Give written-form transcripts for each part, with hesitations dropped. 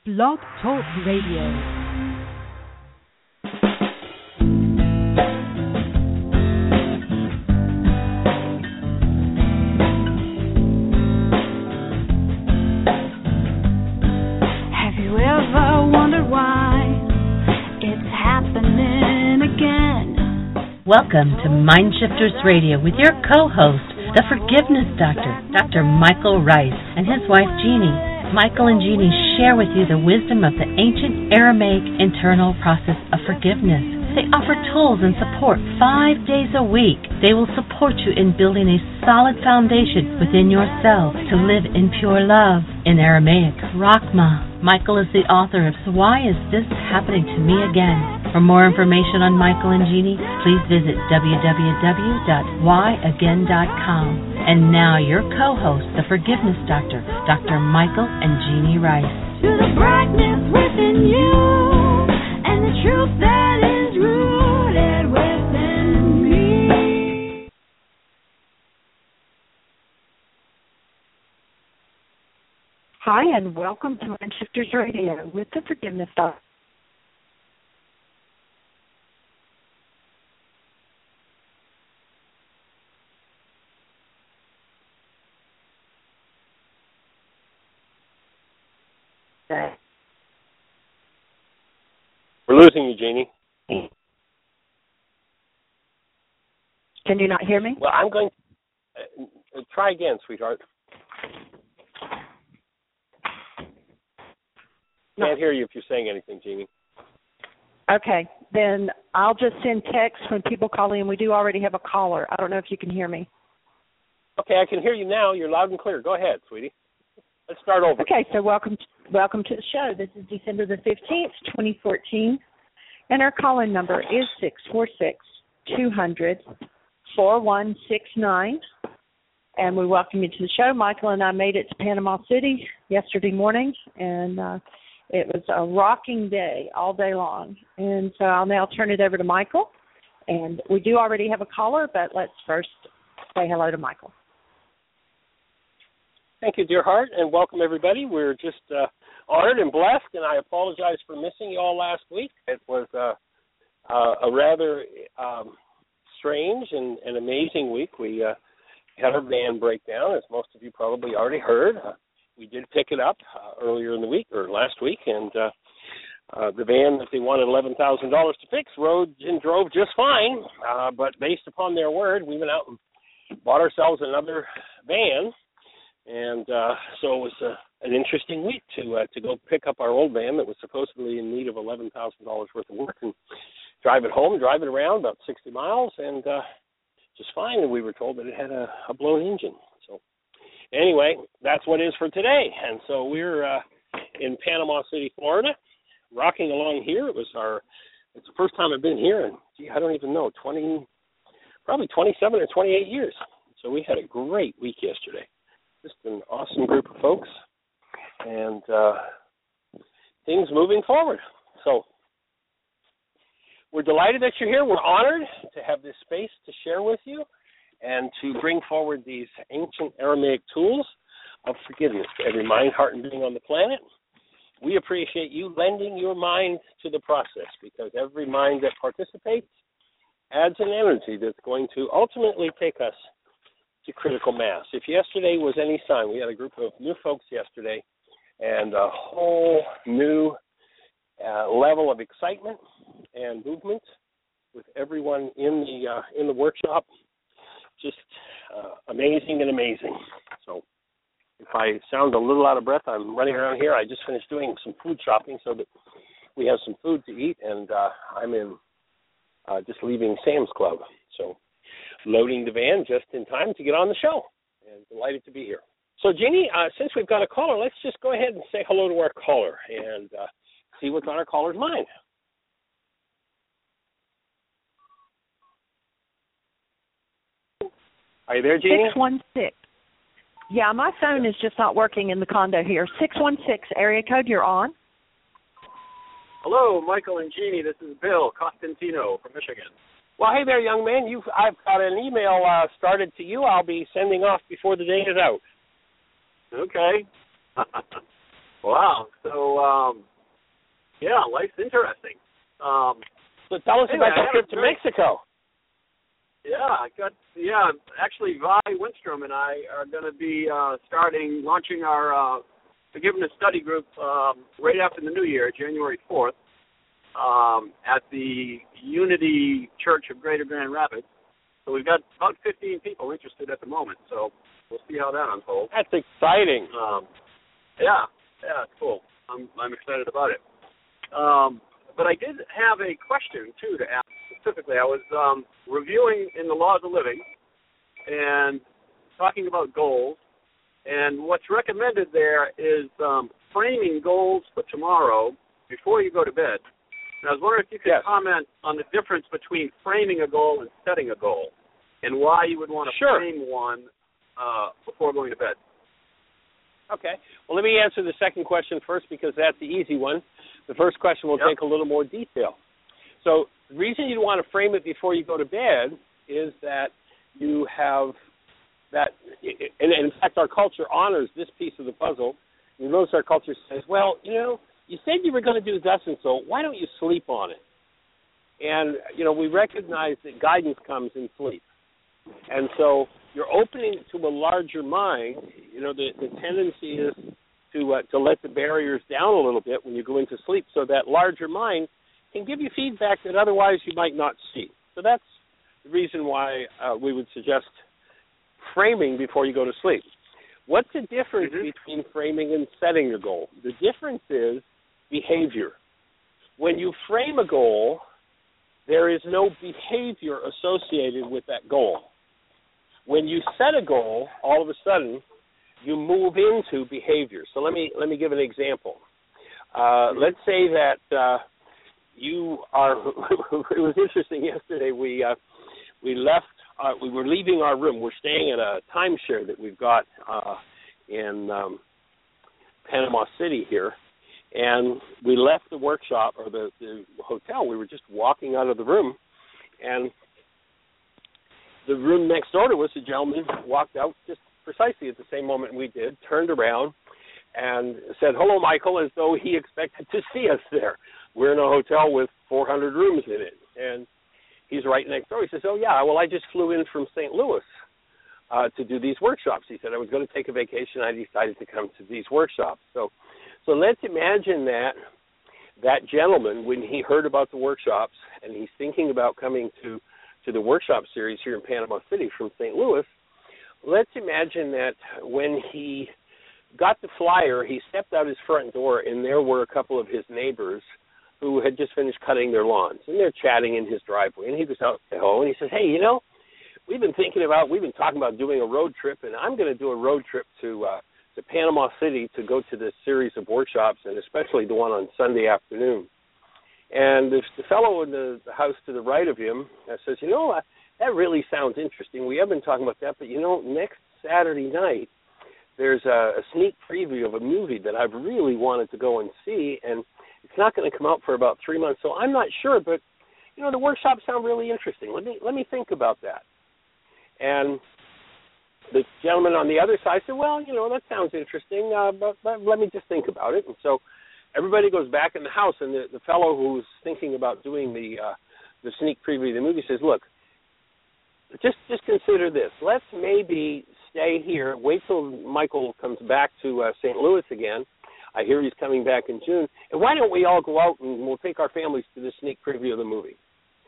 Blog Talk Radio. Welcome to Mindshifters Radio with your co-host, the Forgiveness Doctor, Dr. Michael Rice, and his wife, Jeannie. Michael and Jeannie share with you the wisdom of the ancient Aramaic internal process of forgiveness. They offer tools and support 5 days a week. They will support you in building a solid foundation within yourself to live in pure love. In Aramaic, Rachma. Michael is the author of So Why Is This Happening to Me Again? For more information on Michael and Jeannie, please visit www.whyagain.com. And now your co-host, the Forgiveness Doctor, Dr. Michael and Jeannie Rice. To the brightness within you, and the truth that is rooted within me. Hi, and welcome to Mindshifters Radio with the Forgiveness Doctor. We're losing you, Jeannie. Can you not hear me? Well, I'm going to try again, sweetheart. Can't hear you if you're saying anything, Jeannie. Okay, then I'll just send text when people call in. We do already have a caller. I don't know if you can hear me. Okay, I can hear you now. You're loud and clear. Go ahead, sweetie. Let's start over. Okay, so welcome to the show. This is December the 15th, 2014, and our call-in number is 646-200-4169, and we welcome you to the show. Michael and I made it to Panama City yesterday morning, and it was a rocking day all day long, and so I'll now turn it over to Michael, and we do already have a caller, but let's first say hello to Michael. Thank you, dear heart, and welcome, everybody. We're just honored and blessed, and I apologize for missing you all last week. It was a rather strange and amazing week. We had our van breakdown, as most of you probably already heard. We did pick it up earlier in the week, or last week, and the van that they wanted $11,000 to fix rode and drove just fine, but based upon their word, we went out and bought ourselves another van. And so it was an interesting week to go pick up our old van that was supposedly in need of $11,000 worth of work and drive it home, drive it around about 60 miles, and just fine. And we were told that it had a blown engine. So anyway, that's what it is for today. And so we're in Panama City, Florida, rocking along here. It's the first time I've been here in, I don't even know, probably 27 or 28 years. So we had a great week yesterday. Just an awesome group of folks, and things moving forward. So we're delighted that you're here. We're honored to have this space to share with you and to bring forward these ancient Aramaic tools of forgiveness to every mind, heart, and being on the planet. We appreciate you lending your mind to the process, because every mind that participates adds an energy that's going to ultimately take us to critical mass. If yesterday was any sign, we had a group of new folks yesterday, and a whole new level of excitement and movement with everyone in the workshop. Just amazing and amazing. So if I sound a little out of breath, I'm running around here. I just finished doing some food shopping so that we have some food to eat, and I'm in just leaving Sam's Club. So loading the van just in time to get on the show, and delighted to be here. So, Jeannie, since we've got a caller, let's just go ahead and say hello to our caller and see what's on our caller's mind. Are you there, Jeannie? 616. Yeah, my phone is just not working in the condo here. 616, area code, you're on. Hello, Michael and Jeannie. This is Bill Costantino from Michigan. Well, hey there, young man. I've got an email started to you. I'll be sending off before the day is out. Okay. Wow. So, yeah, life's interesting. So tell us about the trip to Mexico. Yeah, actually, Vi Winstrom and I are going to be launching our forgiveness study group right after the New Year, January 4th, at the Unity Church of Greater Grand Rapids. So we've got about 15 people interested at the moment, so we'll see how that unfolds. That's exciting. Yeah, it's cool. I'm excited about it. But I did have a question, too, to ask specifically. I was reviewing in the Laws of Living and talking about goals, and what's recommended there is framing goals for tomorrow before you go to bed. And I was wondering if you could comment on the difference between framing a goal and setting a goal, and why you would want to frame one before going to bed. Okay. Well, let me answer the second question first because that's the easy one. The first question will take a little more detail. So the reason you want to frame it before you go to bed is that you have that, and in fact our culture honors this piece of the puzzle. You notice our culture says, well, you said you were going to do thus and so, why don't you sleep on it? And, we recognize that guidance comes in sleep. And so you're opening to a larger mind. The tendency is to let the barriers down a little bit when you go into sleep, so that larger mind can give you feedback that otherwise you might not see. So that's the reason why we would suggest framing before you go to sleep. What's the difference between framing and setting a goal? The difference is behavior. When you frame a goal, there is no behavior associated with that goal. When you set a goal, all of a sudden, you move into behavior. So let me give an example. Let's say that you are. It was interesting yesterday. We left. We were leaving our room. We're staying at a timeshare that we've got in Panama City here, and we left the workshop or the hotel. We were just walking out of the room, and the room next door to us, a gentleman walked out just precisely at the same moment we did, turned around and said, "Hello, Michael," as though he expected to see us there. We're in a hotel with 400 rooms in it, and he's right next door. He says, "Oh, yeah, well, I just flew in from St. Louis to do these workshops." He said, "I was going to take a vacation. I decided to come to these workshops." So let's imagine that gentleman, when he heard about the workshops and he's thinking about coming to the workshop series here in Panama City from St. Louis, let's imagine that when he got the flyer, he stepped out his front door, and there were a couple of his neighbors who had just finished cutting their lawns, and they're chatting in his driveway. And he was out at home, and he says, "Hey, we've been talking about doing a road trip, and I'm going to do a road trip to Panama City to go to this series of workshops, and especially the one on Sunday afternoon." And the fellow in the house to the right of him says, "That really sounds interesting. We have been talking about that, but, next Saturday night, there's a sneak preview of a movie that I've really wanted to go and see, and it's not going to come out for about 3 months, so I'm not sure, but, the workshops sound really interesting. Let me think about that." And the gentleman on the other side said, "Well, that sounds interesting, but let me just think about it." And so everybody goes back in the house, and the fellow who's thinking about doing the sneak preview of the movie says, "Look, just consider this. Let's maybe stay here, wait till Michael comes back to St. Louis again. I hear he's coming back in June. And why don't we all go out and we'll take our families to the sneak preview of the movie?"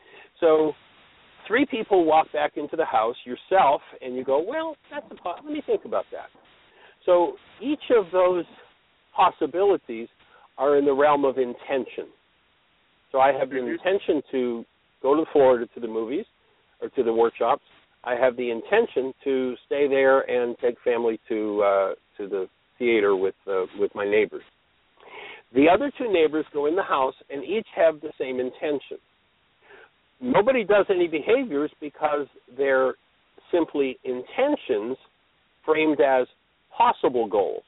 So 3 people walk back into the house, yourself, and you go, "Well, let me think about that." So each of those possibilities are in the realm of intention. So I have the intention to go to Florida to the movies or to the workshops. I have the intention to stay there and take family to the theater with my neighbors. The other 2 neighbors go in the house and each have the same intention. Nobody does any behaviors because they're simply intentions framed as possible goals.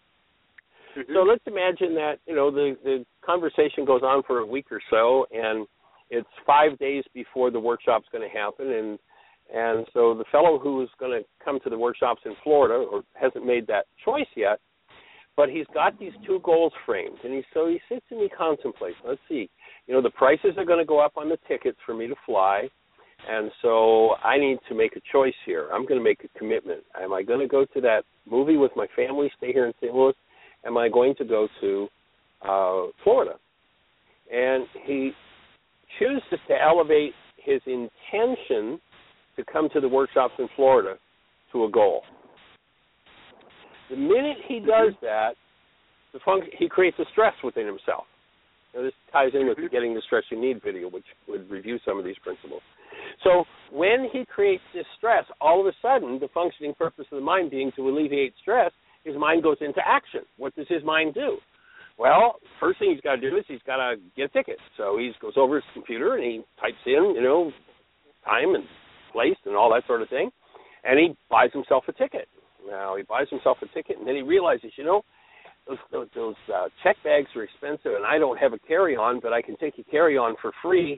So let's imagine that, the conversation goes on for a week or so, and it's 5 days before the workshop's going to happen, and so the fellow who's going to come to the workshops in Florida, or hasn't made that choice yet, but he's got these two goals framed, and so he sits and he contemplates. Let's see, the prices are going to go up on the tickets for me to fly, and so I need to make a choice here. I'm going to make a commitment. Am I going to go to that movie with my family, stay here in St. Louis? Am I going to go to Florida? And he chooses to elevate his intention to come to the workshops in Florida to a goal. The minute he does that, he creates a stress within himself. This ties in with the Getting the Stress You Need video, which would review some of these principles. So when he creates this stress, all of a sudden, the functioning purpose of the mind being to alleviate stress, his mind goes into action. What does his mind do? Well, first thing he's got to do is he's got to get a ticket. So he goes over his computer and he types in, time and place and all that sort of thing, and he buys himself a ticket. Now, he buys himself a ticket, and then he realizes, those check bags are expensive, and I don't have a carry-on, but I can take a carry-on for free.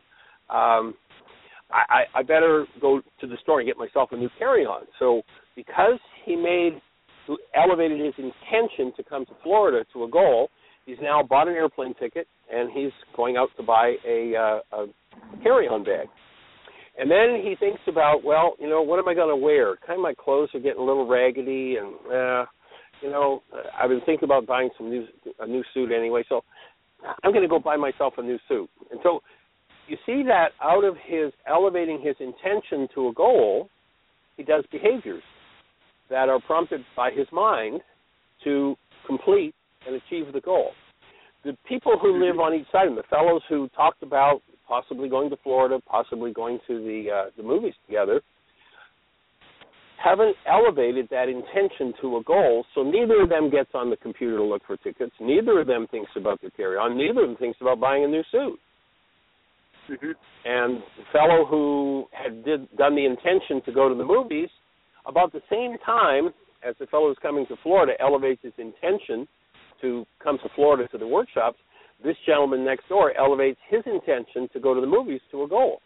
I better go to the store and get myself a new carry-on. So because he elevated his intention to come to Florida to a goal, he's now bought an airplane ticket, and he's going out to buy a carry-on bag. And then he thinks about, what am I going to wear? Kind of my clothes are getting a little raggedy, and, I've been thinking about buying a new suit anyway, so I'm going to go buy myself a new suit. And so you see that out of his elevating his intention to a goal, he does behaviors that are prompted by his mind to complete and achieve the goal. The people who live on each side of him, the fellows who talked about possibly going to Florida, possibly going to the movies together, haven't elevated that intention to a goal, so neither of them gets on the computer to look for tickets, neither of them thinks about their carry-on, neither of them thinks about buying a new suit. Mm-hmm. And the fellow who had done the intention to go to the movies, about the same time as the fellow who's coming to Florida elevates his intention to come to Florida to the workshops, this gentleman next door elevates his intention to go to the movies to a goal.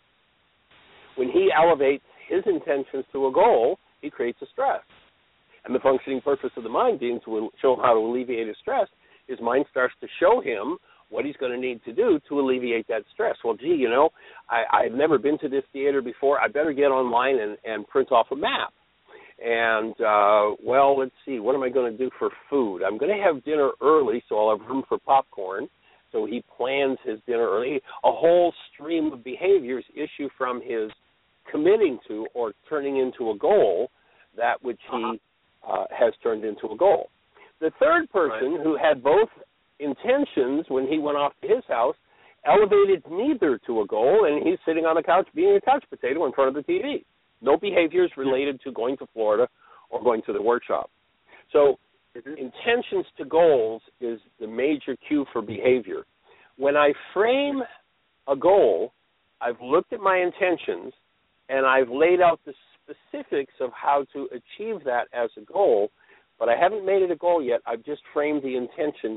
When he elevates his intentions to a goal, he creates a stress. And the functioning purpose of the mind being to show how to alleviate his stress, his mind starts to show him what he's going to need to do to alleviate that stress. Well, I've never been to this theater before. I better get online and print off a map. And, let's see, what am I going to do for food? I'm going to have dinner early, so I'll have room for popcorn. So he plans his dinner early. A whole stream of behaviors issue from his committing to or turning into a goal that which he has turned into a goal. The third person who had both intentions when he went off to his house elevated neither to a goal, and he's sitting on the couch being a couch potato in front of the TV. No behaviors related to going to Florida or going to the workshop. So intentions to goals is the major cue for behavior. When I frame a goal, I've looked at my intentions, and I've laid out the specifics of how to achieve that as a goal, but I haven't made it a goal yet. I've just framed the intention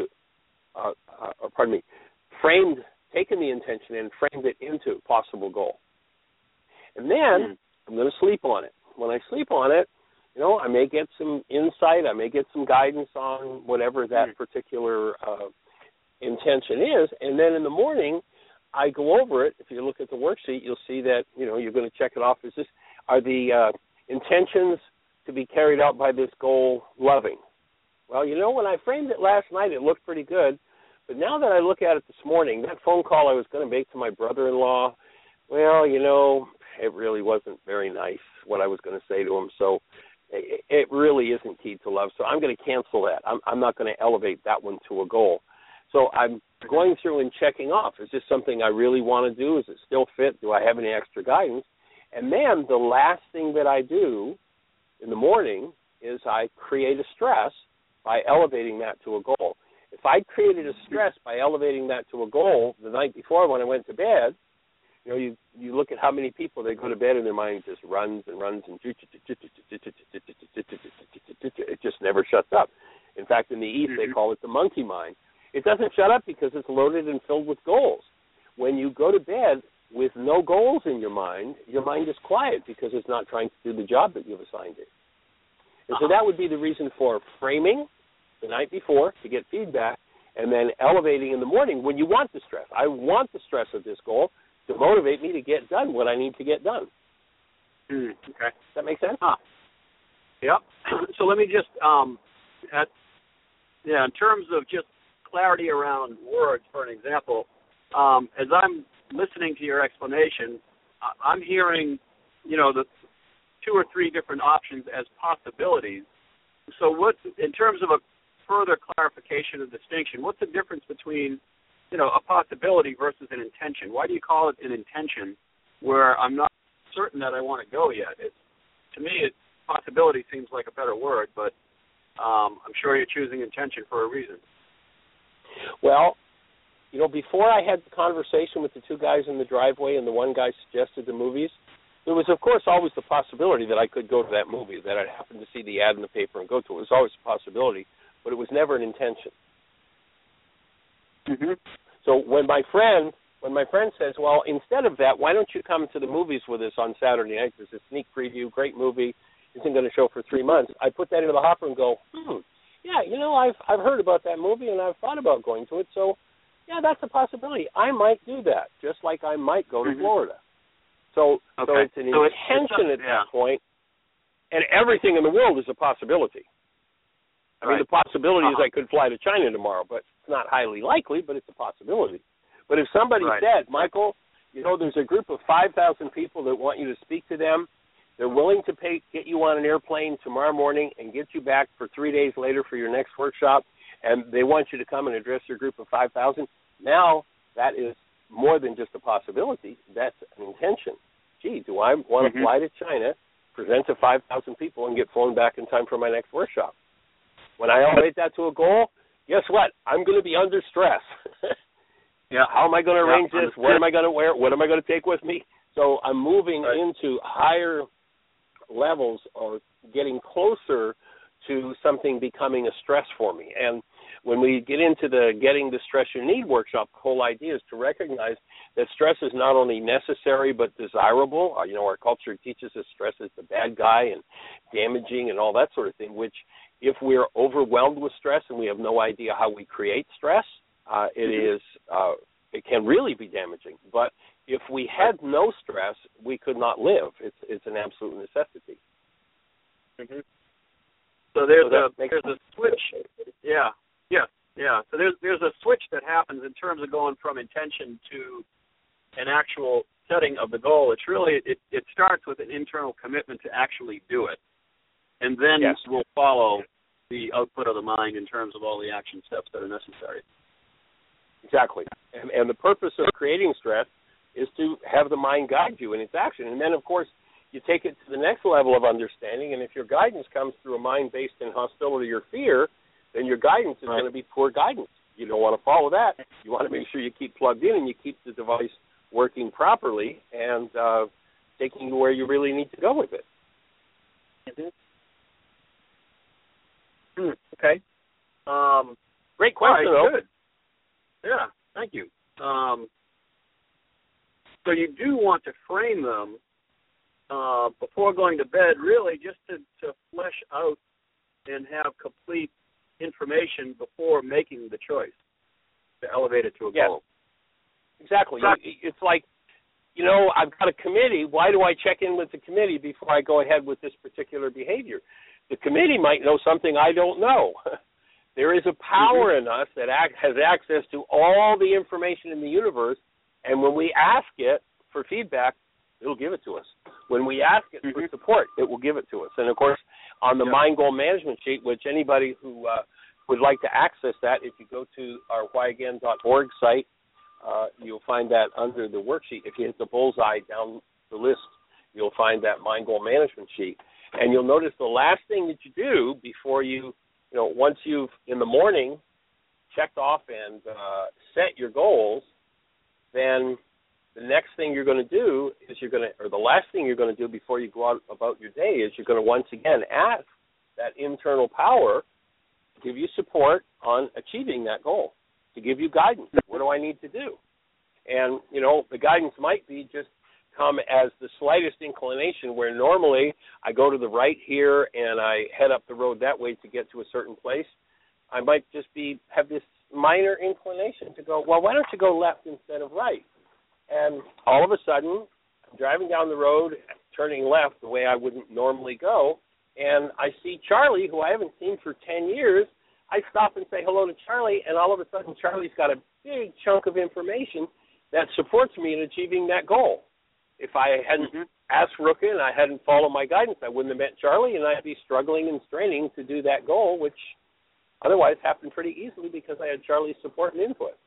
taken the intention and framed it into a possible goal. And then I'm going to sleep on it. When I sleep on it, I may get some insight, I may get some guidance on whatever that particular intention is, and then in the morning, I go over it. If you look at the worksheet, you'll see that, you're going to check it off. Are the intentions to be carried out by this goal loving? Well, when I framed it last night, it looked pretty good. But now that I look at it this morning, that phone call I was going to make to my brother-in-law, it really wasn't very nice what I was going to say to him. So it really isn't key to love. So I'm going to cancel that. I'm not going to elevate that one to a goal. So I'm going through and checking off. Is this something I really want to do? Is it still fit? Do I have any extra guidance? And then the last thing that I do in the morning is I create a stress by elevating that to a goal. If I created a stress by elevating that to a goal the night before when I went to bed, you look at how many people, they go to bed and their mind just runs and runs and it just never shuts up. In fact, in the East, they call it the monkey mind. It doesn't shut up because it's loaded and filled with goals. When you go to bed with no goals in your mind is quiet because it's not trying to do the job that you've assigned it. And so that would be the reason for framing, the night before to get feedback, and then elevating in the morning when you want the stress. I want the stress of this goal to motivate me to get done what I need to get done. Okay. Does that make sense? Yep. So let me just, in terms of just clarity around words, for an example, as I'm listening to your explanation, I'm hearing, the 2 or 3 different options as possibilities. So what, in terms of a further clarification and distinction, what's the difference between, a possibility versus an intention? Why do you call it an intention where I'm not certain that I want to go yet? To me, possibility seems like a better word, but I'm sure you're choosing intention for a reason. Well, before I had the conversation with the 2 guys in the driveway and the one guy suggested the movies, there was, of course, always the possibility that I could go to that movie, that I'd happen to see the ad in the paper and go to it. It was always a possibility, but it was never an intention. Mm-hmm. So when my friend says, well, instead of that, why don't you come to the movies with us on Saturday night? There's a sneak preview, great movie, isn't going to show for 3 months. I put that into the hopper and go, yeah, I've heard about that movie and I've thought about going to it, so yeah, that's a possibility. I might do that, just like I might go to Florida. So it's an intention at that point, and everything in the world is a possibility. I mean, the possibility is I could fly to China tomorrow, but it's not highly likely, but it's a possibility. But if somebody said, Michael, there's a group of 5,000 people that want you to speak to them, they're willing to get you on an airplane tomorrow morning and get you back for 3 days later for your next workshop, and they want you to come and address your group of 5,000, now that is more than just a possibility. That's an intention. Gee, do I want to fly to China, present to 5,000 people, and get flown back in time for my next workshop? When I elevate that to a goal, guess what? I'm going to be under stress. How am I going to arrange this? What am I going to wear? What am I going to take with me? So I'm moving into higher levels or getting closer to something becoming a stress for me. And when we get into the Getting the Stress You Need workshop, the whole idea is to recognize that stress is not only necessary but desirable. Our culture teaches us stress is the bad guy and damaging and all that sort of thing, which if we're overwhelmed with stress and we have no idea how we create stress, it can really be damaging. But if we had no stress, we could not live. It's an absolute necessity. Mm-hmm. So there's a switch. So there's a switch that happens in terms of going from intention to an actual setting of the goal. It's really it starts with an internal commitment to actually do it, and then we'll follow the output of the mind in terms of all the action steps that are necessary. Exactly. And the purpose of creating stress is to have the mind guide you in its action. And then, of course, you take it to the next level of understanding, and if your guidance comes through a mind based in hostility or fear, then your guidance is going to be poor guidance. You don't want to follow that. You want to make sure you keep plugged in and you keep the device working properly and taking you where you really need to go with it. Okay. Great question, though. Good. Yeah, thank you. So you do want to frame them before going to bed, really just to flesh out and have complete information before making the choice to elevate it to a goal. Exactly. It's like, I've got a committee. Why do I check in with the committee before I go ahead with this particular behavior? The committee might know something I don't know. There is a power in us that has access to all the information in the universe, and when we ask it for feedback, it'll give it to us. When we ask it for support, it will give it to us. And, of course, on the Mind Goal Management Sheet, which anybody who would like to access that, if you go to our whyagain.org site, you'll find that under the worksheet. If you hit the bullseye down the list, you'll find that Mind Goal Management Sheet. And you'll notice the last thing that you do before once you've, in the morning, checked off and set your goals, then the next thing you're going to do is the last thing you're going to do before you go out about your day is you're going to once again ask that internal power to give you support on achieving that goal, to give you guidance. What do I need to do? And, the guidance might be just come as the slightest inclination where normally I go to the right here and I head up the road that way to get to a certain place. I might just have this minor inclination to go, well, why don't you go left instead of right? And all of a sudden, I'm driving down the road, turning left the way I wouldn't normally go, and I see Charlie, who I haven't seen for 10 years. I stop and say hello to Charlie, and all of a sudden Charlie's got a big chunk of information that supports me in achieving that goal. If I hadn't asked Ruka and I hadn't followed my guidance, I wouldn't have met Charlie, and I'd be struggling and straining to do that goal, which otherwise happened pretty easily because I had Charlie's support and input.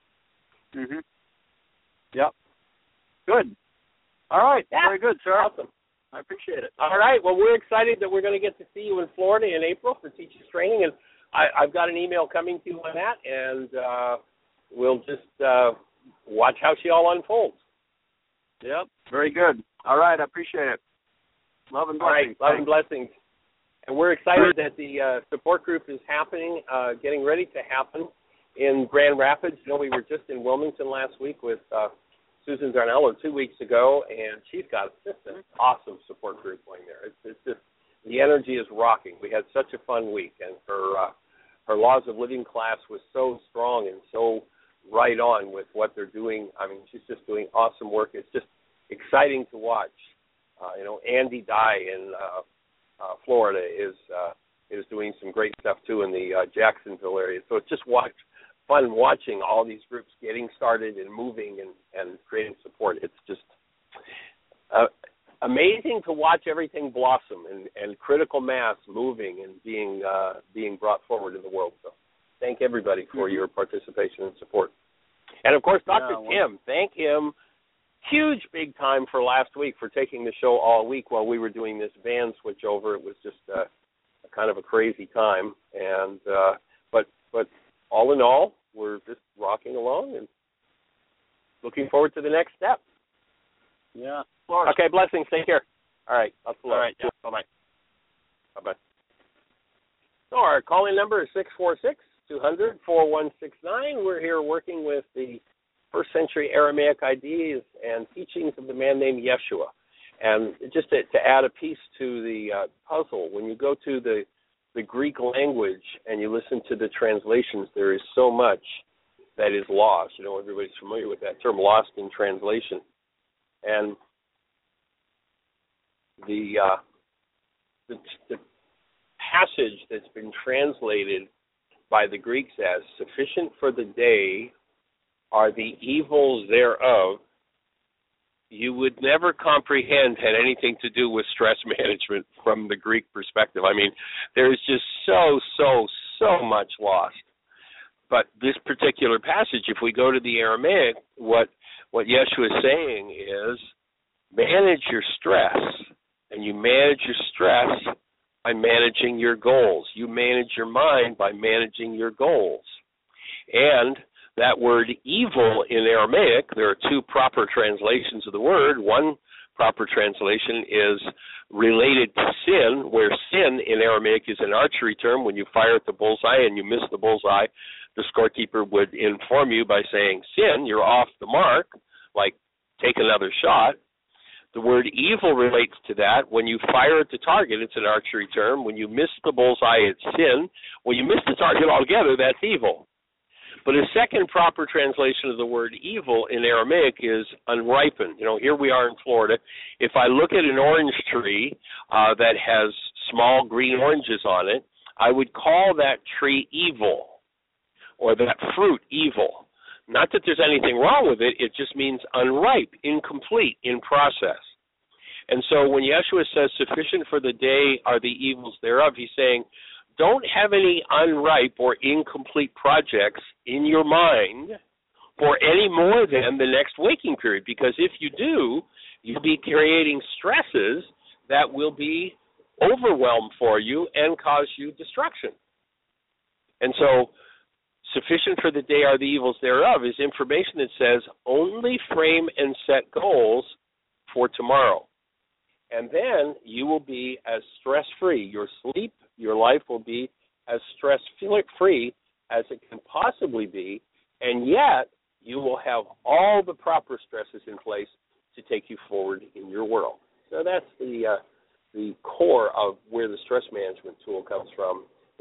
Yep. Good. All right. Yeah. Very good, sir. Awesome. I appreciate it. All right. Well, we're excited that we're going to get to see you in Florida in April for teachers training, and I've got an email coming to you on that, and we'll just watch how she all unfolds. Yep. Very good. All right. I appreciate it. Love and blessings. All right. Love and blessings. And we're excited that the support group is happening, getting ready to happen in Grand Rapids. You know, we were just in Wilmington last week with Susan Darnell 2 weeks ago, and she's got just an awesome support group going there. It's just, the energy is rocking. We had such a fun week, and her Laws of Living class was so strong and so right on with what they're doing. I mean, she's just doing awesome work. It's just exciting to watch. Andy Dye in Florida is doing some great stuff too in the Jacksonville area. So it's just fun watching all these groups getting started and moving and creating support. It's just amazing to watch everything blossom and critical mass moving and being brought forward in the world. So thank everybody for your participation and support. And, of course, Dr. Tim, thank him huge big time for last week for taking the show all week while we were doing this van switch over. It was just a kind of a crazy time. And but all in all, we're just rocking along and looking forward to the next step. Yeah. Okay, blessings. Take care. All right. All right. Yeah. Bye-bye. Bye-bye. So our call-in number is 646-200-4169. We're here working with the first century Aramaic ideas and teachings of the man named Yeshua. And just to add a piece to the puzzle, when you go to the Greek language and you listen to the translations, there is so much that is lost. You know, everybody's familiar with that term, lost in translation. And the passage that's been translated by the Greeks as sufficient for the day are the evils thereof, you would never comprehend had anything to do with stress management from the Greek perspective. I mean, there's just so much lost. But this particular passage, if we go to the Aramaic, what Yeshua is saying is manage your stress, and you manage your stress by managing your goals. You manage your mind by managing your goals. And that word evil in Aramaic, there are two proper translations of the word. One proper translation is related to sin, where sin in Aramaic is an archery term. When you fire at the bullseye and you miss the bullseye, the scorekeeper would inform you by saying, sin, you're off the mark, like take another shot. The word evil relates to that. When you fire at the target, it's an archery term. When you miss the bullseye, it's sin. When you miss the target altogether, that's evil. But a second proper translation of the word evil in Aramaic is unripened. You know, here we are in Florida. If I look at an orange tree that has small green oranges on it, I would call that tree evil, or that fruit evil. Not that there's anything wrong with it, it just means unripe, incomplete, in process. And so when Yeshua says sufficient for the day are the evils thereof, he's saying don't have any unripe or incomplete projects in your mind for any more than the next waking period, because if you do, you'll be creating stresses that will be overwhelm for you and cause you destruction. And so sufficient for the day are the evils thereof is information that says only frame and set goals for tomorrow. And then you will be as stress-free. Your sleep, your life will be as stress-free as it can possibly be, and yet you will have all the proper stresses in place to take you forward in your world. So that's the core of where the stress management tool comes from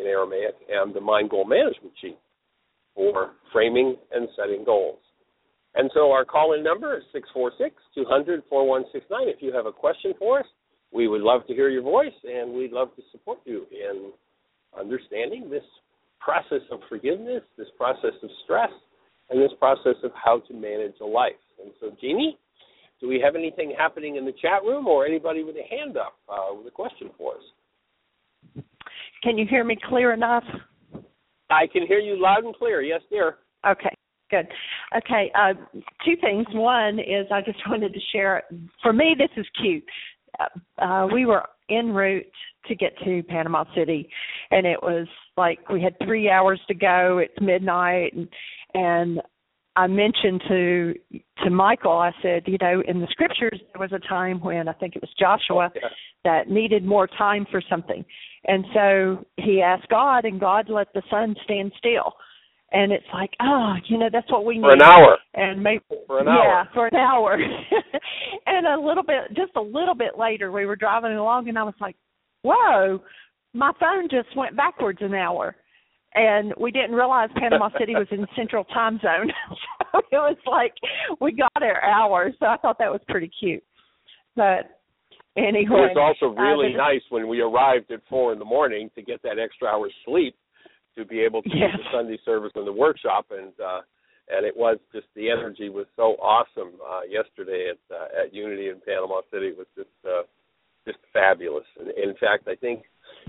in Aramaic, and the Mind Goal Management Sheet for framing and setting goals. And so our call-in number is 646-200-4169. If you have a question for us, we would love to hear your voice, and we'd love to support you in understanding this process of forgiveness, this process of stress, and this process of how to manage a life. And so, Jeannie, do we have anything happening in the chat room or anybody with a hand up with a question for us? Can you hear me clear enough? I can hear you loud and clear. Yes, dear. Okay, good. Okay, two things. One is I just wanted to share, for me, this is cute. We were en route to get to Panama City, and it was like we had 3 hours to go. It's midnight, and I mentioned to Michael, I said, you know, in the scriptures there was a time when I think it was Joshua that needed more time for something. And so he asked God, and God let the sun stand still. And it's like, oh, you know, that's what we need. For an hour. And maybe for an hour. Yeah, for an hour. And just a little bit later, we were driving along, and I was like, whoa, my phone just went backwards an hour. And we didn't realize Panama City was in Central Time Zone. So it was like we got our hour. So I thought that was pretty cute. But anyway. It was also really nice when we arrived at 4 a.m. to get that extra hour's sleep to be able to do the Sunday service and the workshop. And it was just, the energy was so awesome yesterday at Unity in Panama City. It was just fabulous. And in fact, I think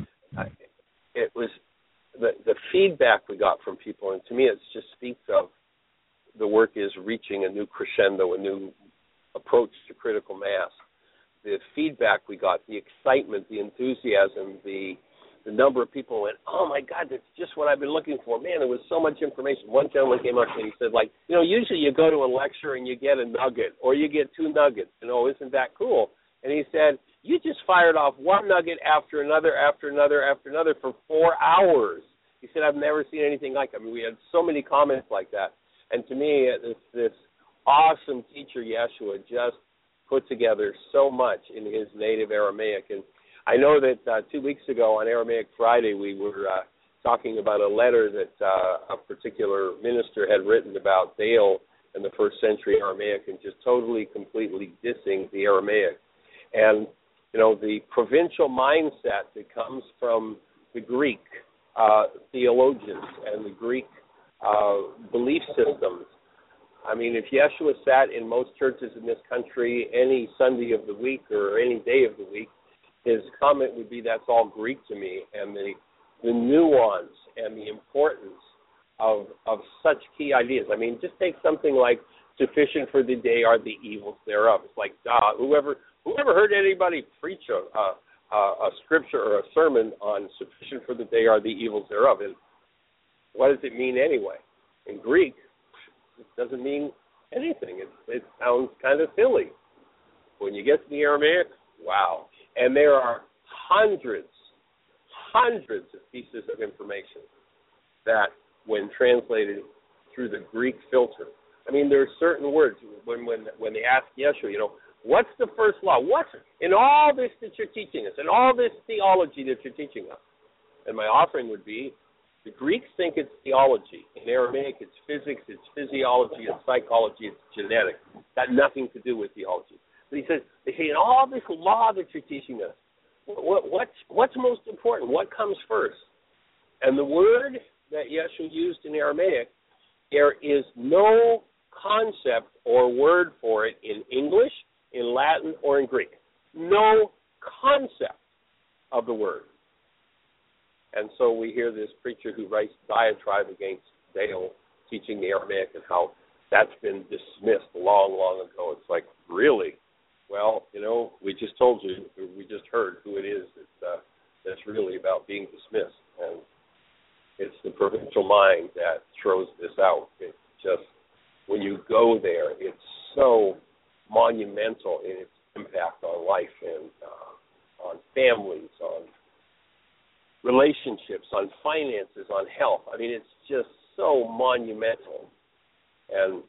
it was the feedback we got from people, and to me it just speaks of the work is reaching a new crescendo, a new approach to critical mass. The feedback we got, the excitement, the enthusiasm, the number of people went, oh my God, that's just what I've been looking for. Man, there was so much information. One gentleman came up and he said, like, you know, usually you go to a lecture and you get a nugget or you get 2 nuggets. You know, isn't that cool? And he said, you just fired off one nugget after another, after another, after another for 4 hours. He said, I've never seen anything like it. I mean, we had so many comments like that. And to me, this awesome teacher, Yeshua, just put together so much in his native Aramaic. And I know that 2 weeks ago on Aramaic Friday, we were talking about a letter that a particular minister had written about Dale in the first century Aramaic and just totally, completely dissing the Aramaic. And, you know, the provincial mindset that comes from the Greek theologians and the Greek belief systems. I mean, if Yeshua sat in most churches in this country any Sunday of the week or any day of the week, his comment would be, that's all Greek to me. And the nuance and the importance of such key ideas. I mean, just take something like sufficient for the day are the evils thereof. It's like, whoever heard anybody preach a scripture or a sermon on sufficient for the day are the evils thereof? And what does it mean anyway? In Greek, it doesn't mean anything. It sounds kind of silly. When you get to the Aramaic, wow. And there are hundreds of pieces of information that, when translated through the Greek filter, I mean, there are certain words when they ask Yeshua, you know, what's the first law? What's in all this that you're teaching us, in all this theology that you're teaching us? And my offering would be, the Greeks think it's theology. In Aramaic, it's physics, it's physiology, it's psychology, it's genetics. Got nothing to do with theology. But he says, they say, in all this law that you're teaching us, what's most important? What comes first? And the word that Yeshua used in Aramaic, there is no concept or word for it in English, in Latin, or in Greek. No concept of the word. And so we hear this preacher who writes diatribe against Dale teaching the Aramaic and how that's been dismissed long, long ago. It's like, really? Well, you know, we just told you, we just heard who it is that's really about being dismissed. And it's the provincial mind that throws this out. It's just, when you go there, it's so monumental in its impact on life and on families, on relationships, on finances, on health. I mean, it's just so monumental. And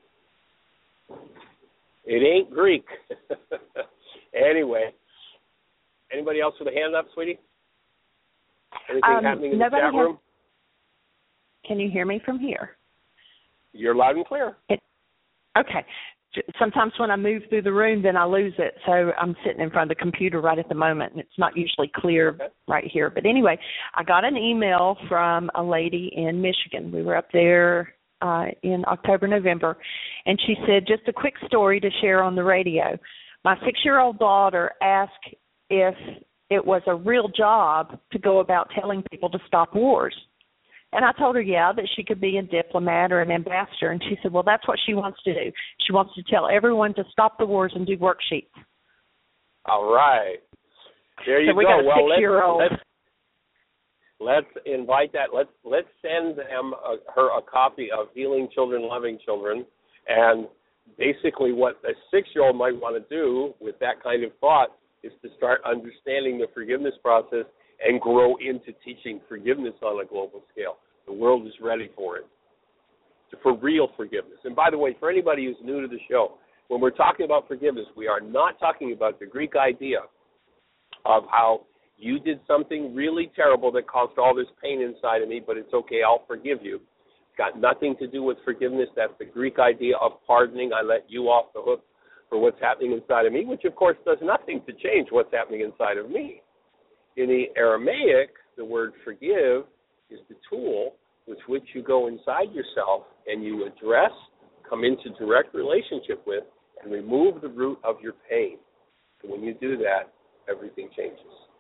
it ain't Greek. Anyway, anybody else with a hand up, sweetie? Anything happening in the chat room? Can you hear me from here? You're loud and clear. Okay. Sometimes when I move through the room, then I lose it. So I'm sitting in front of the computer right at the moment, and it's not usually clear right here. But anyway, I got an email from a lady in Michigan. We were up there in October, November, and she said, just a quick story to share on the radio. My 6-year-old daughter asked if it was a real job to go about telling people to stop wars. And I told her, yeah, that she could be a diplomat or an ambassador. And she said, well, that's what she wants to do. She wants to tell everyone to stop the wars and do worksheets. All right. There you so we go. got a 6-year-old. Let's invite that. Let's send her a copy of Healing Children, Loving Children. And basically what a 6-year-old might want to do with that kind of thought is to start understanding the forgiveness process and grow into teaching forgiveness on a global scale. The world is ready for it, for real forgiveness. And by the way, for anybody who's new to the show, when we're talking about forgiveness, we are not talking about the Greek idea of how you did something really terrible that caused all this pain inside of me, but it's okay, I'll forgive you. It's got nothing to do with forgiveness. That's the Greek idea of pardoning. I let you off the hook for what's happening inside of me, which of course does nothing to change what's happening inside of me. In the Aramaic, the word forgive is the tool with which you go inside yourself and you address, come into direct relationship with, and remove the root of your pain. So when you do that, everything changes.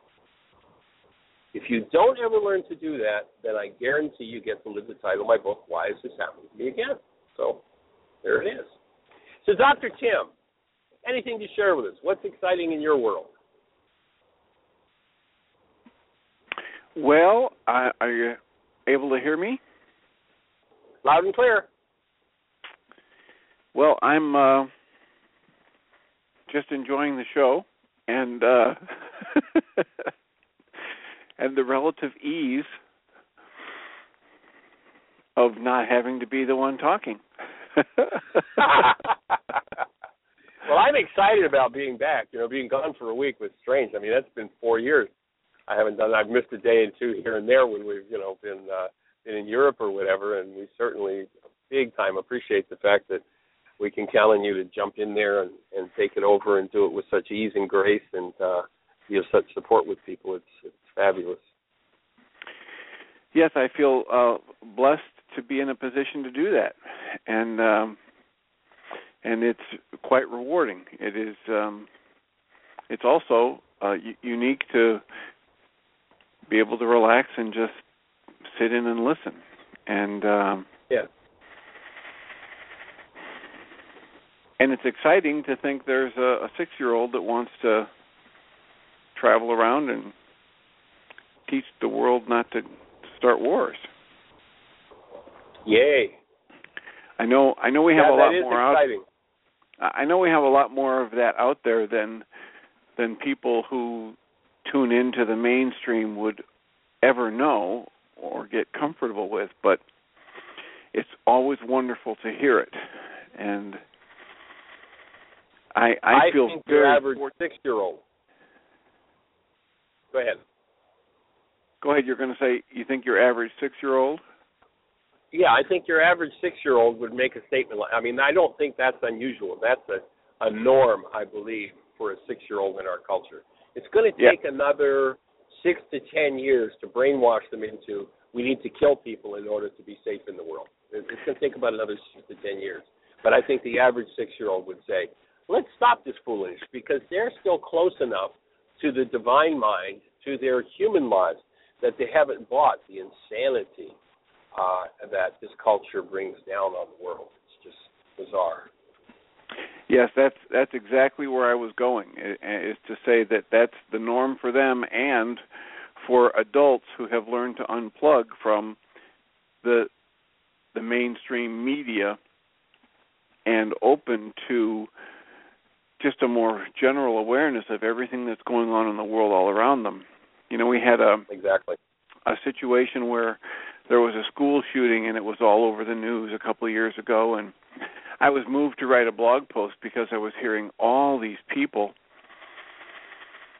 If you don't ever learn to do that, then I guarantee you get to live the title of my book, Why Is This Happening to Me Again? So there it is. So Dr. Tim, anything to share with us? What's exciting in your world? Well, are you able to hear me? Loud and clear. Well, I'm just enjoying the show and and the relative ease of not having to be the one talking. Well, I'm excited about being back. Being gone for a week was strange. I mean, that's been 4 years. I've missed a day and two here and there when we've, been in Europe or whatever, and we certainly big time appreciate the fact that we can count on you to jump in there and take it over and do it with such ease and grace and give such support with people. It's fabulous. Yes, I feel blessed to be in a position to do that, and it's quite rewarding. It is. It's also unique to be able to relax and just sit in and listen. And and it's exciting to think there's a 6-year-old that wants to travel around and teach the world not to start wars. Yay! I know we have a lot more exciting. I know we have a lot more of that out there than people who tune into the mainstream would ever know or get comfortable with, but it's always wonderful to hear it. And I feel think very your average 6-year-old. Go ahead. Go ahead. You're going to say you think your average 6-year-old? Yeah, I think your average 6-year-old would make a statement like. I mean, I don't think that's unusual. That's a norm, I believe, for a 6-year-old in our culture. It's going to take another 6 to 10 years to brainwash them into we need to kill people in order to be safe in the world. It's going to take about another 6 to 10 years. But I think the average 6-year-old would say, let's stop this foolishness, because they're still close enough to the divine mind, to their human lives, that they haven't bought the insanity that this culture brings down on the world. It's just bizarre. Yes, that's exactly where I was going, is to say that that's the norm for them and for adults who have learned to unplug from the mainstream media and open to just a more general awareness of everything that's going on in the world all around them. We had a situation where there was a school shooting and it was all over the news a couple of years ago, and I was moved to write a blog post because I was hearing all these people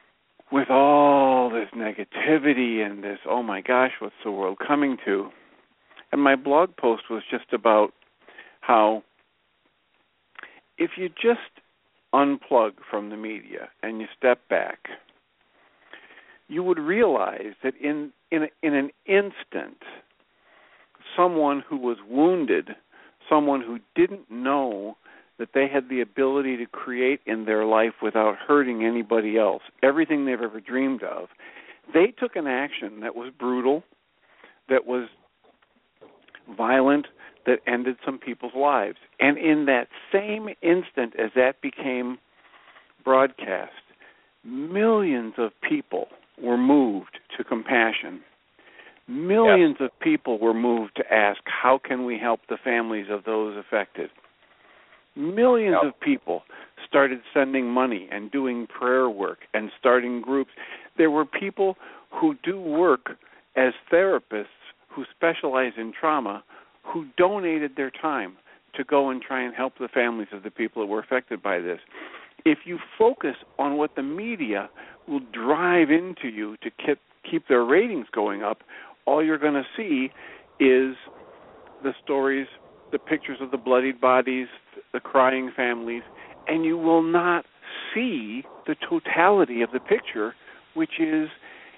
with all this negativity and this, oh my gosh, what's the world coming to? And my blog post was just about how if you just unplug from the media and you step back, you would realize that in an instant, someone who was wounded, someone who didn't know that they had the ability to create in their life without hurting anybody else, everything they've ever dreamed of, they took an action that was brutal, that was violent, that ended some people's lives. And in that same instant as that became broadcast, millions of people were moved to compassion. Millions of people were moved to ask, how can we help the families of those affected? Millions of people started sending money and doing prayer work and starting groups. There were people who do work as therapists who specialize in trauma who donated their time to go and try and help the families of the people that were affected by this. If you focus on what the media will drive into you to keep their ratings going up, all you're going to see is the stories, the pictures of the bloodied bodies, the crying families, and you will not see the totality of the picture, which is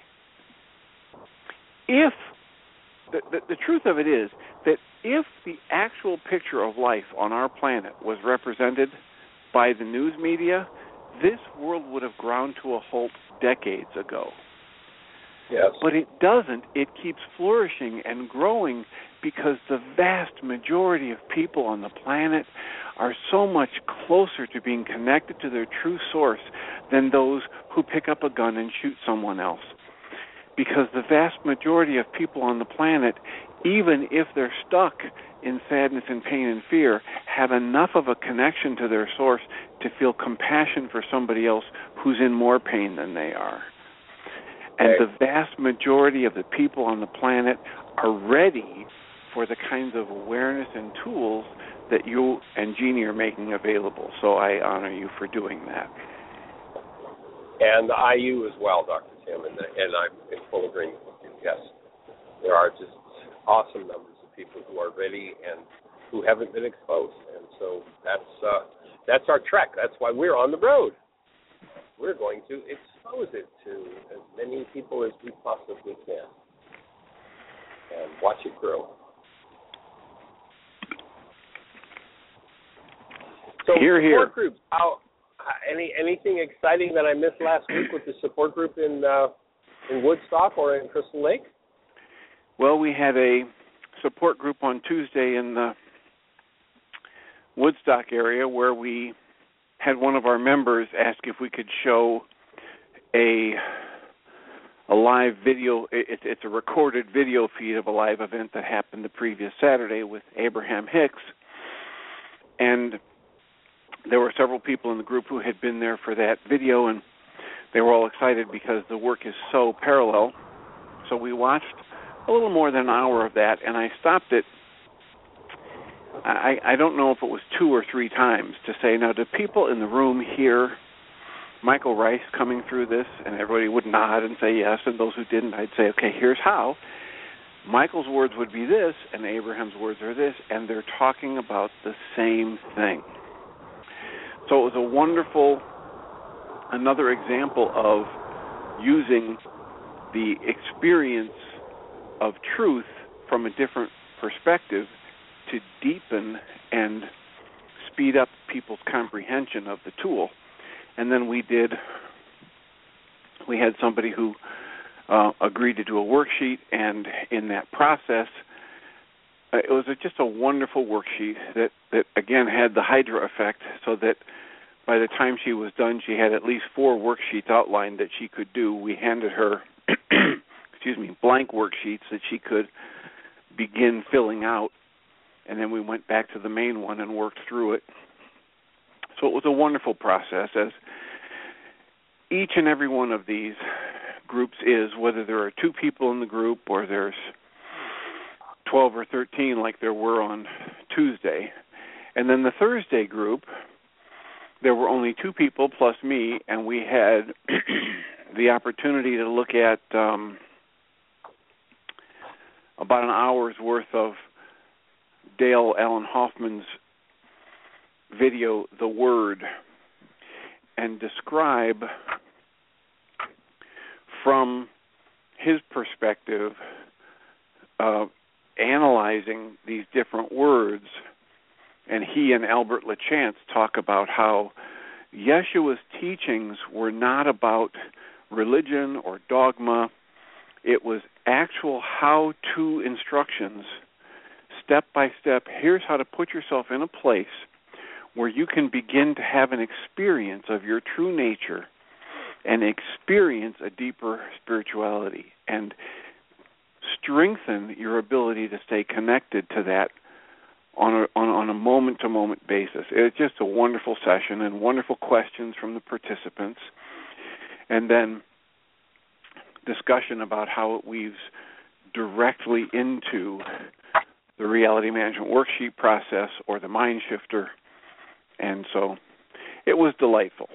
if the truth of it is that if the actual picture of life on our planet was represented by the news media, this world would have ground to a halt decades ago. Yes. But it doesn't. It keeps flourishing and growing because the vast majority of people on the planet are so much closer to being connected to their true source than those who pick up a gun and shoot someone else. Because the vast majority of people on the planet, even if they're stuck in sadness and pain and fear, have enough of a connection to their source to feel compassion for somebody else who's in more pain than they are. And the vast majority of the people on the planet are ready for the kinds of awareness and tools that you and Jeannie are making available. So I honor you for doing that. And the IU as well, Dr. Tim, and I'm in full agreement with you. Yes, there are just awesome numbers of people who are ready and who haven't been exposed, and so that's our trek. That's why we're on the road. We're going to expose it to as many people as we possibly can and watch it grow. So support groups, anything exciting that I missed last week with the support group in Woodstock or in Crystal Lake? Well, we had a support group on Tuesday in the Woodstock area where we had one of our members ask if we could show a live video. It's a recorded video feed of a live event that happened the previous Saturday with Abraham Hicks. And there were several people in the group who had been there for that video, and they were all excited because the work is so parallel. So we watched a little more than an hour of that, and I stopped it. I don't know if it was 2 or 3 times to say, now, do people in the room hear Michael Rice coming through this? And everybody would nod and say yes, and those who didn't, I'd say, okay, here's how. Michael's words would be this, and Abraham's words are this, and they're talking about the same thing. So it was a wonderful, another example of using the experience of truth from a different perspective to deepen and speed up people's comprehension of the tool. And then we had somebody who agreed to do a worksheet, and in that process, it was just a wonderful worksheet that again had the Hydra effect, so that by the time she was done, she had at least 4 worksheets outlined that she could do. We handed her blank worksheets that she could begin filling out, and then we went back to the main one and worked through it. So it was a wonderful process, as each and every one of these groups is, whether there are 2 people in the group or there's 12 or 13 like there were on Tuesday. And then the Thursday group, there were only 2 people plus me, and we had the opportunity to look at about an hour's worth of Dale Allen Hoffman's video, The Word, and describe from his perspective analyzing these different words. And he and Albert LaChance talk about how Yeshua's teachings were not about religion or dogma. It was actual how-to instructions, step by step. Here's how to put yourself in a place where you can begin to have an experience of your true nature and experience a deeper spirituality and strengthen your ability to stay connected to that on a moment-to-moment basis. It's just a wonderful session and wonderful questions from the participants, and then discussion about how it weaves directly into the reality management worksheet process or the mind shifter, and so it was delightful.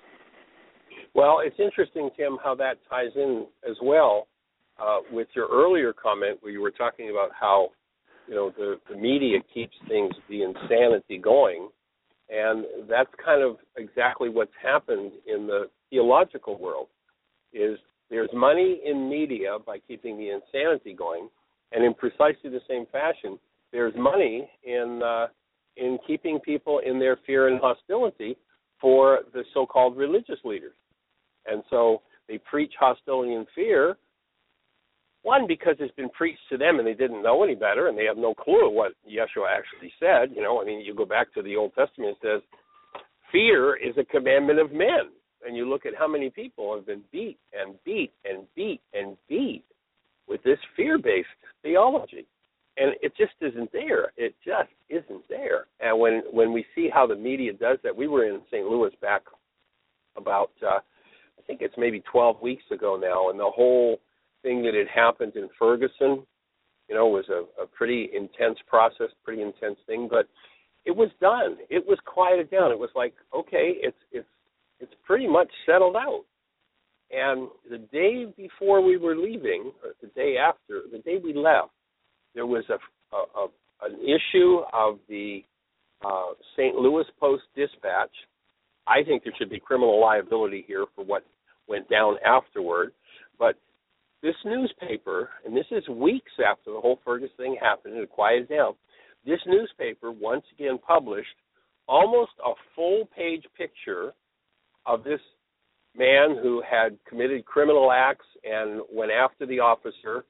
Well, it's interesting, Tim, how that ties in as well with your earlier comment where you were talking about how the media keeps the insanity going, and that's kind of exactly what's happened in the theological world. Is there's money in media by keeping the insanity going, and in precisely the same fashion, there's money in keeping people in their fear and hostility for the so-called religious leaders, and so they preach hostility and fear. One, because it's been preached to them and they didn't know any better and they have no clue what Yeshua actually said. You go back to the Old Testament, it says, fear is a commandment of men. And you look at how many people have been beat and beat and beat and beat with this fear-based theology. And it just isn't there. It just isn't there. And when we see how the media does that, we were in St. Louis back about, I think it's maybe 12 weeks ago now, and the whole thing that had happened in Ferguson, was a pretty intense process, pretty intense thing, but it was done. It was quieted down. It was like, okay, it's pretty much settled out. And the day before we were leaving, or the day after, the day we left, there was an issue of the St. Louis Post-Dispatch. I think there should be criminal liability here for what went down afterward, but this newspaper, and this is weeks after the whole Ferguson thing happened and it quieted down, this newspaper once again published almost a full-page picture of this man who had committed criminal acts and went after the officer.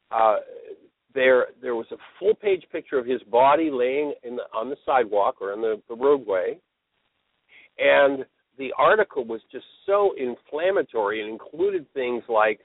There was a full-page picture of his body laying on the sidewalk or on the roadway, and the article was just so inflammatory and included things like,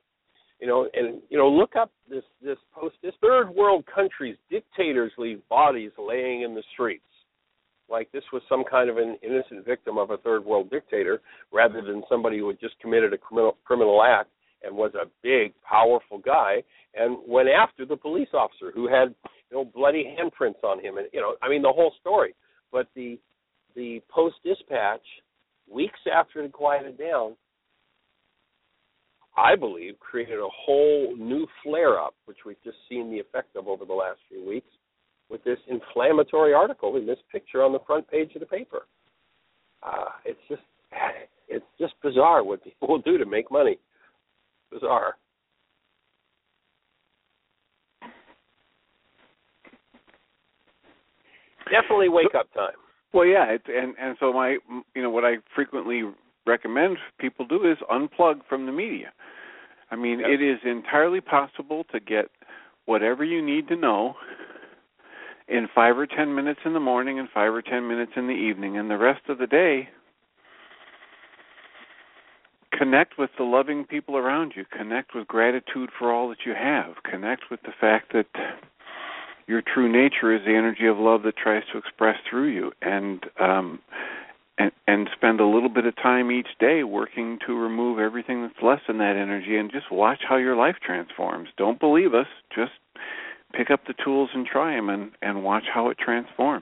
look up this post. This third world country's dictators leave bodies laying in the streets. Like this was some kind of an innocent victim of a third world dictator rather than somebody who had just committed a criminal act and was a big, powerful guy and went after the police officer who had, bloody handprints on him. And, the whole story. But the Post-Dispatch, weeks after it quieted down, I believe, created a whole new flare-up, which we've just seen the effect of over the last few weeks, with this inflammatory article and this picture on the front page of the paper. It's just bizarre what people will do to make money. Bizarre. Definitely wake up time. Well, yeah, and so what I frequently recommend people do is unplug from the media. I mean, It is entirely possible to get whatever you need to know in 5 or 10 minutes in the morning and 5 or 10 minutes in the evening, and the rest of the day, connect with the loving people around you. Connect with gratitude for all that you have. Connect with the fact that your true nature is the energy of love that tries to express through you, and spend a little bit of time each day working to remove everything that's less than that energy, and just watch how your life transforms. Don't believe us. Just pick up the tools and try them and watch how it transforms.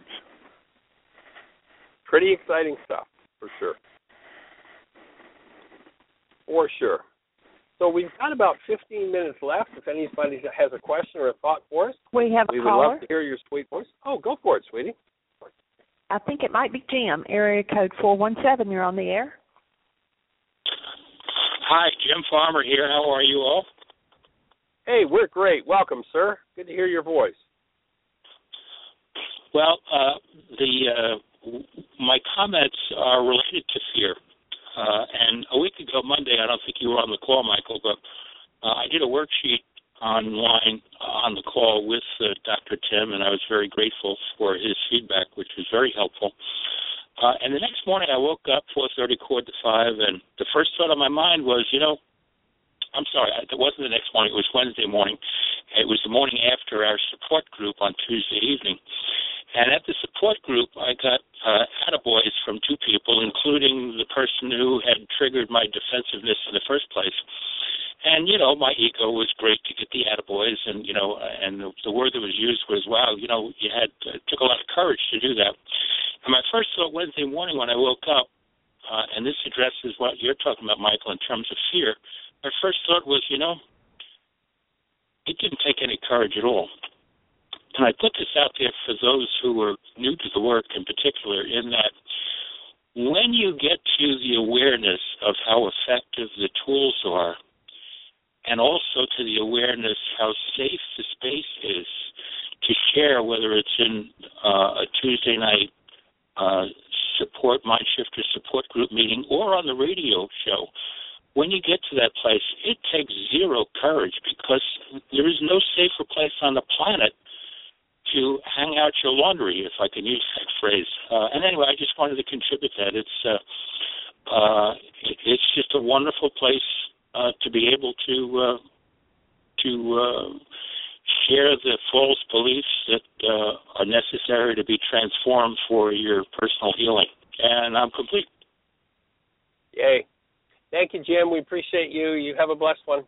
Pretty exciting stuff, for sure. For sure. So we've got about 15 minutes left. If anybody has a question or a thought for us, We have we a would caller. love to hear your sweet voice. Oh, go for it, sweetie. I think it might be Jim, area code 417. You're on the air. Hi, Jim Farmer here. How are you all? Hey, we're great. Welcome, sir. Good to hear your voice. Well, my comments are related to fear. And a week ago, Monday, I don't think you were on the call, Michael, but I did a worksheet online on the call with Dr. Tim, and I was very grateful for his feedback, which was very helpful. And the next morning, I woke up 4:30, 4:45, and the first thought on my mind was, I'm sorry, it wasn't the next morning. It was Wednesday morning. It was the morning after our support group on Tuesday evening. And at the support group, I got attaboys from two people, including the person who had triggered my defensiveness in the first place. And, my ego was great to get the attaboys, and, and the word that was used was, wow, you took a lot of courage to do that. And my first thought Wednesday morning when I woke up, and this addresses what you're talking about, Michael, in terms of fear, my first thought was, it didn't take any courage at all. And I put this out there for those who are new to the work in particular, in that when you get to the awareness of how effective the tools are, and also to the awareness how safe the space is to share, whether it's in a Tuesday night support Mindshifter support group meeting or on the radio show, when you get to that place, it takes zero courage, because there is no safer place on the planet to hang out your laundry, if I can use that phrase. And anyway, I just wanted to contribute that. It's just a wonderful place to be able to share the false beliefs that are necessary to be transformed for your personal healing. And I'm complete. Yay. Thank you, Jim. We appreciate you. You have a blessed one.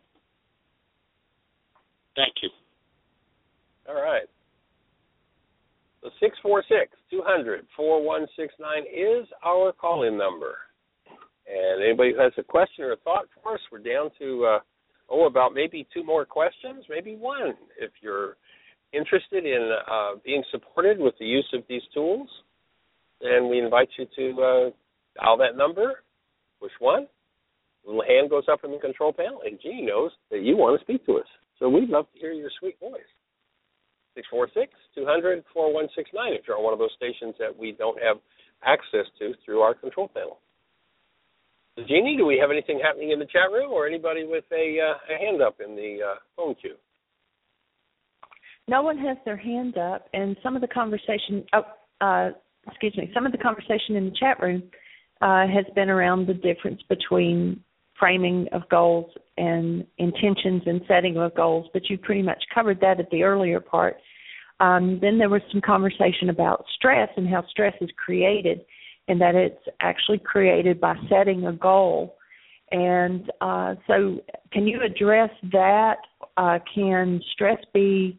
Thank you. All right. So 646-200-4169 is our call-in number. And anybody who has a question or a thought for us, we're down to, about maybe two more questions, maybe one. If you're interested in being supported with the use of these tools, then we invite you to dial that number, push one. A little hand goes up in the control panel, and Jeannie knows that you want to speak to us. So we'd love to hear your sweet voice. 646-200-4169 if you're on one of those stations that we don't have access to through our control panel. So Jeannie, do we have anything happening in the chat room or anybody with a hand up in the phone queue? No one has their hand up, and some of the conversation, some of the conversation in the chat room has been around the difference between framing of goals and intentions and setting of goals, but you pretty much covered that at the earlier part. Then there was some conversation about stress and how stress is created, and that it's actually created by setting a goal. And so can you address that? Can stress be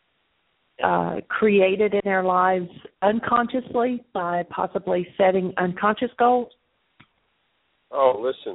created in our lives unconsciously by possibly setting unconscious goals? Oh, listen.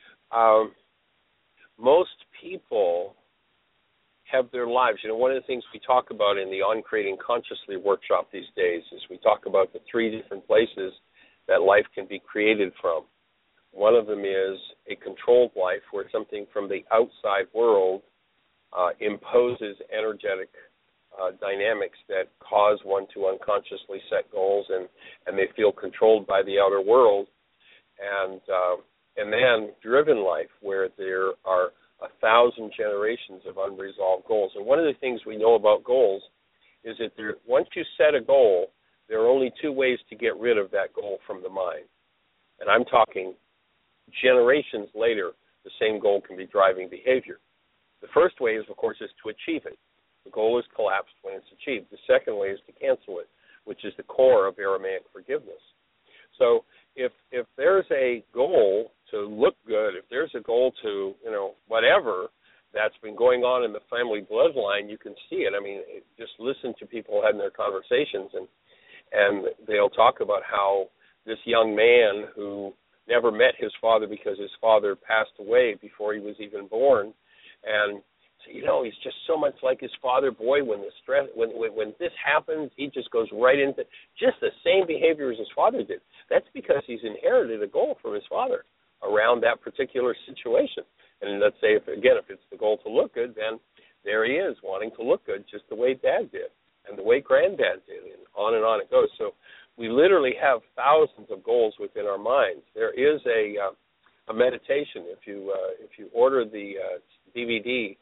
Most people have their lives. One of the things we talk about in the On Creating Consciously workshop these days is we talk about the three different places that life can be created from. One of them is a controlled life where something from the outside world imposes energetic dynamics that cause one to unconsciously set goals, and they feel controlled by the outer world. And then driven life, where there are 1,000 generations of unresolved goals. And one of the things we know about goals is that once you set a goal, there are only two ways to get rid of that goal from the mind. And I'm talking generations later, the same goal can be driving behavior. The first way is, of course, is to achieve it. The goal is collapsed when it's achieved. The second way is to cancel it, which is the core of Aramaic forgiveness. So if there's a goal to look good, if there's a goal to, whatever that's been going on in the family bloodline, you can see it. I mean, just listen to people having their conversations, and they'll talk about how this young man who never met his father because his father passed away before he was even born. And he's just so much like his father. Boy, when the stress, when this happens, he just goes right into just the same behavior as his father did. That's because he's inherited a goal from his father around that particular situation. And let's say, if it's the goal to look good, then there he is, wanting to look good just the way Dad did and the way Granddad did, and on it goes. So we literally have thousands of goals within our minds. There is a meditation. If you order the DVD,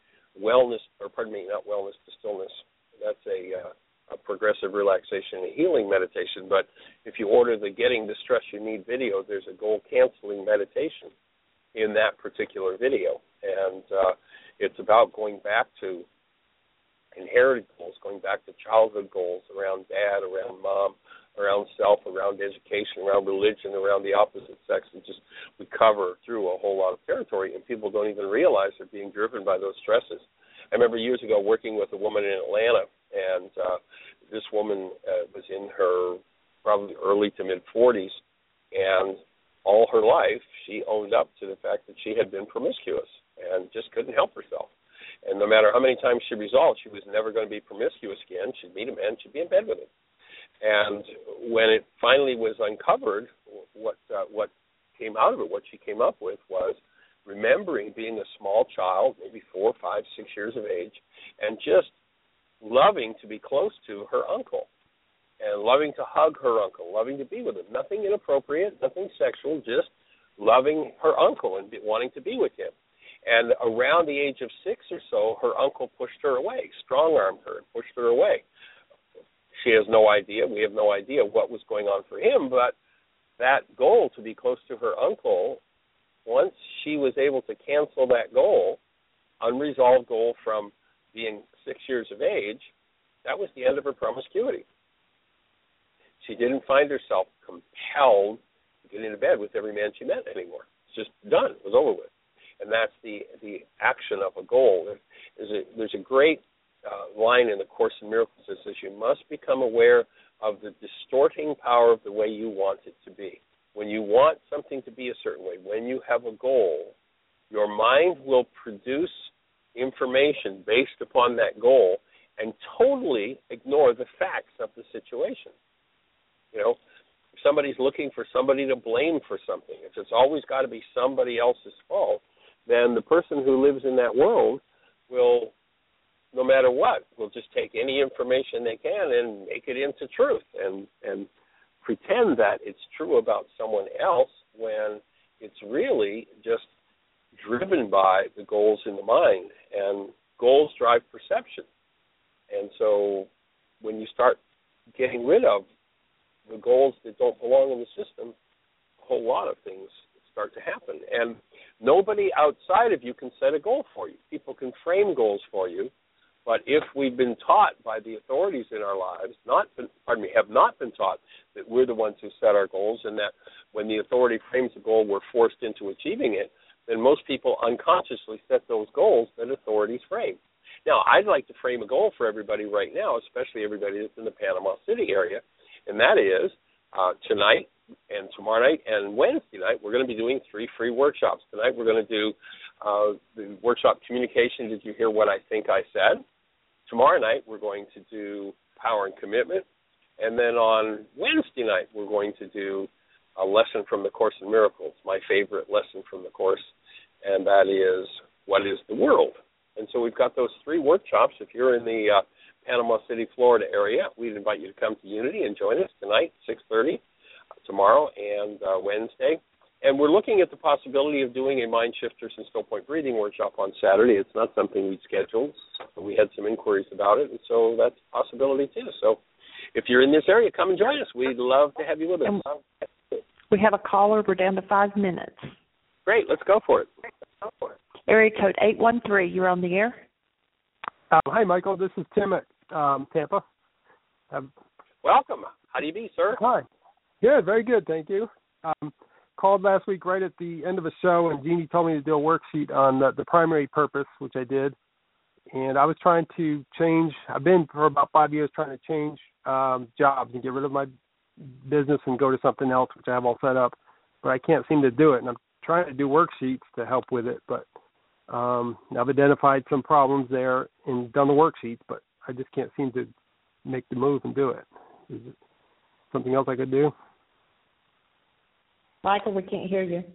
not wellness to stillness. That's a progressive relaxation and healing meditation. But if you order the Getting the Stress You Need video, there's a goal canceling meditation in that particular video. And it's about going back to inherited goals, going back to childhood goals around dad, around mom, around self, around education, around religion, around the opposite sex, and just we cover through a whole lot of territory, and people don't even realize they're being driven by those stresses. I remember years ago working with a woman in Atlanta, and this woman was in her probably early to mid-40s, and all her life she owned up to the fact that she had been promiscuous and just couldn't help herself. And no matter how many times she resolved she was never going to be promiscuous again, she'd meet a man, she'd be in bed with him. And when it finally was uncovered, what came out of it, what she came up with was remembering being a small child, maybe 4, 5, 6 years of age, and just loving to be close to her uncle and loving to hug her uncle, loving to be with him. Nothing inappropriate, nothing sexual, just loving her uncle and wanting to be with him. And around the age of 6 or so, her uncle pushed her away, strong-armed her and pushed her away. She has no idea, we have no idea what was going on for him, but that goal to be close to her uncle, once she was able to cancel that goal, unresolved goal from being 6 years of age, that was the end of her promiscuity. She didn't find herself compelled to get into bed with every man she met anymore. It's just done. It was over with. And that's the action of a goal. There's a great line in the Course in Miracles that says you must become aware of the distorting power of the way you want it to be. When you want something to be a certain way, when you have a goal, your mind will produce information based upon that goal and totally ignore the facts of the situation. If somebody's looking for somebody to blame for something, if it's always got to be somebody else's fault, then the person who lives in that world will, no matter what, will just take any information they can and make it into truth and pretend that it's true about someone else when it's really just driven by the goals in the mind. And goals drive perception. And so when you start getting rid of the goals that don't belong in the system, a whole lot of things start to happen. And nobody outside of you can set a goal for you. People can frame goals for you, but if we've been taught by the authorities in our lives, have not been taught that we're the ones who set our goals and that when the authority frames a goal, we're forced into achieving it, then most people unconsciously set those goals that authorities frame. Now, I'd like to frame a goal for everybody right now, especially everybody that's in the Panama City area, and that is tonight and tomorrow night and Wednesday night, we're going to be doing 3 free workshops. Tonight we're going to do the workshop Communication. Did you hear what I think I said? Tomorrow night we're going to do Power and Commitment. And then on Wednesday night we're going to do a lesson from the Course in Miracles, my favorite lesson from the Course, and that is, what is the world? And so we've got those 3 workshops. If you're in the Panama City, Florida area, we'd invite you to come to Unity and join us tonight, 6:30, tomorrow, and Wednesday. And we're looking at the possibility of doing a Mind Shifters and Still Point Breathing workshop on Saturday. It's not something we'd scheduled, but we had some inquiries about it, and so that's a possibility too. So if you're in this area, come and join us. We'd love to have you with us. We have a caller. We're down to 5 minutes. Great. Let's go for it. Area code 813. You're on the air. Hi, Michael. This is Tim at Tampa. Welcome. How do you be, sir? Hi. Good. Very good. Thank you. Called last week right at the end of a show, and Jeannie told me to do a worksheet on the primary purpose, which I did. And I was trying to change. I've been for about 5 years trying to change jobs and get rid of my business and go to something else, which I have all set up. but I can't seem to do it. And I'm trying to do worksheets to help with it, but I've identified some problems there and done the worksheets, but I just can't seem to make the move and do it. Is it something else I could do? Michael, we can't hear you.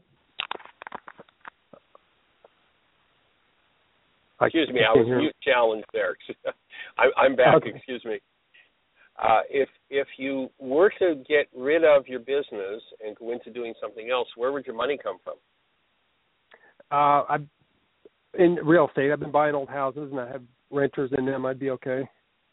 Excuse me, I was mute challenged there. I'm back. Okay. Excuse me. If you were to get rid of your business and go into doing something else, where would your money come from? I'm in real estate. I've been buying old houses, and I have renters in them. I'd be okay.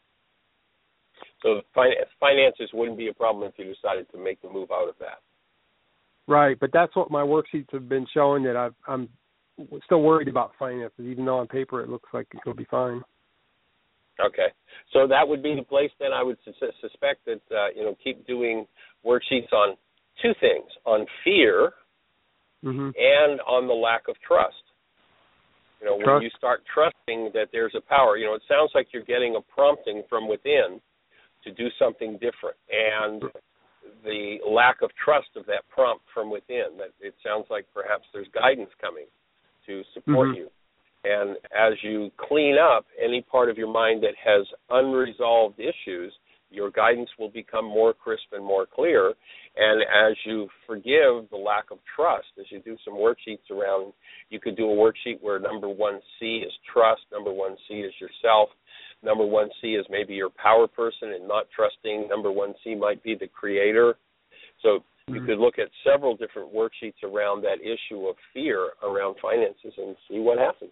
So finances wouldn't be a problem if you decided to make the move out of that. Right, but that's what my worksheets have been showing, that I'm still worried about finances, even though on paper it looks like it'll be fine. Okay, so that would be the place then I would suspect that, keep doing worksheets on two things, on fear and on the lack of trust. When you start trusting that there's a power, it sounds like you're getting a prompting from within to do something different. And the lack of trust of that prompt from within, that it sounds like perhaps there's guidance coming to support you. And as you clean up any part of your mind that has unresolved issues, your guidance will become more crisp and more clear. And as you forgive the lack of trust, as you do some worksheets around, you could do a worksheet where number 1C is trust, number 1C is yourself, number 1C is maybe your power person and not trusting, number 1C might be the creator. So you could look at several different worksheets around that issue of fear around finances and see what happens.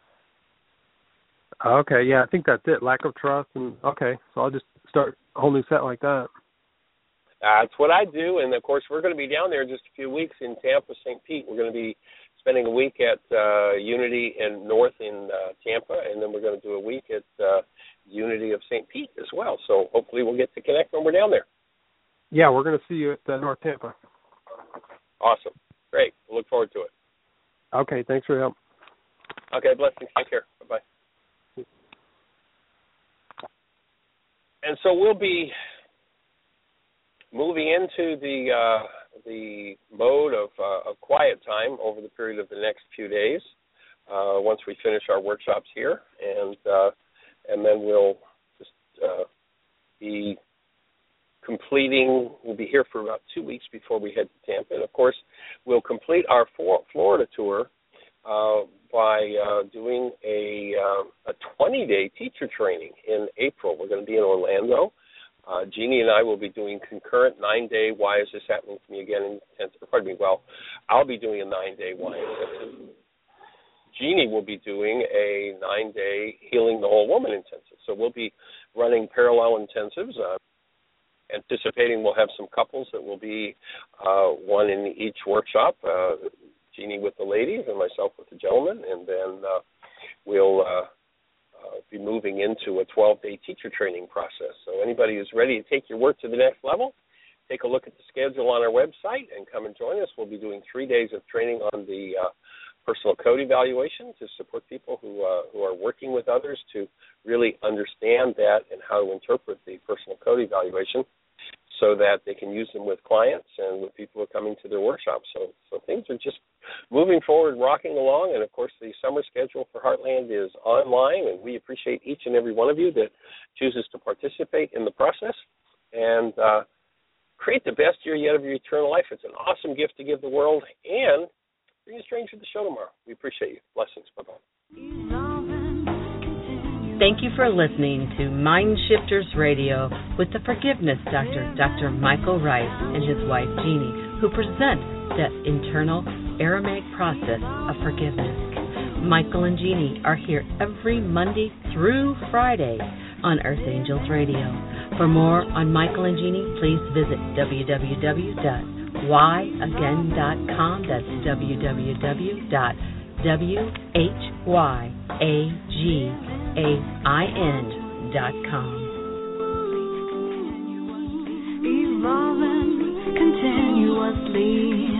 Okay, yeah, I think that's it, lack of trust. And okay, so I'll just start a whole new set like that. That's what I do, and, of course, we're going to be down there in just a few weeks in Tampa, St. Pete. We're going to be spending a week at Unity in North in Tampa, and then we're going to do a week at Unity of St. Pete as well. So hopefully we'll get to connect when we're down there. Yeah, we're going to see you at North Tampa. Awesome. Great. We'll look forward to it. Okay, thanks for your help. Okay, blessings. Take care. Bye-bye. And so we'll be moving into the mode of quiet time over the period of the next few days once we finish our workshops here, and then we'll just be completing. We'll be here for about 2 weeks before we head to Tampa, and of course we'll complete our Florida tour by doing a 20-day teacher training in April. We're going to be in Orlando. Jeannie and I will be doing concurrent 9-day Why Is This Happening to Me Again intensive. I'll be doing a 9-day Why intensive. Jeannie will be doing a 9-day Healing the Whole Woman intensive. So we'll be running parallel intensives. Anticipating we'll have some couples that will be one in each workshop. Jeannie with the ladies and myself with the gentlemen, and then we'll be moving into a 12-day teacher training process. So anybody who's ready to take your work to the next level, take a look at the schedule on our website and come and join us. We'll be doing 3 days of training on the personal code evaluation to support people who are working with others to really understand that and how to interpret the personal code evaluation, so that they can use them with clients and with people who are coming to their workshops. So things are just moving forward, rocking along, and, of course, the summer schedule for Heartland is online, and we appreciate each and every one of you that chooses to participate in the process and create the best year yet of your eternal life. It's an awesome gift to give the world, and bring a stranger to the show tomorrow. We appreciate you. Blessings. Bye-bye. Thank you for listening to Mind Shifters Radio with the Forgiveness Doctor, Dr. Michael Rice, and his wife, Jeannie, who present that internal Aramaic process of forgiveness. Michael and Jeannie are here every Monday through Friday on Earth Angels Radio. For more on Michael and Jeannie, please visit www.whyagain.com. That's www.whyagain.com. Evolving continuously.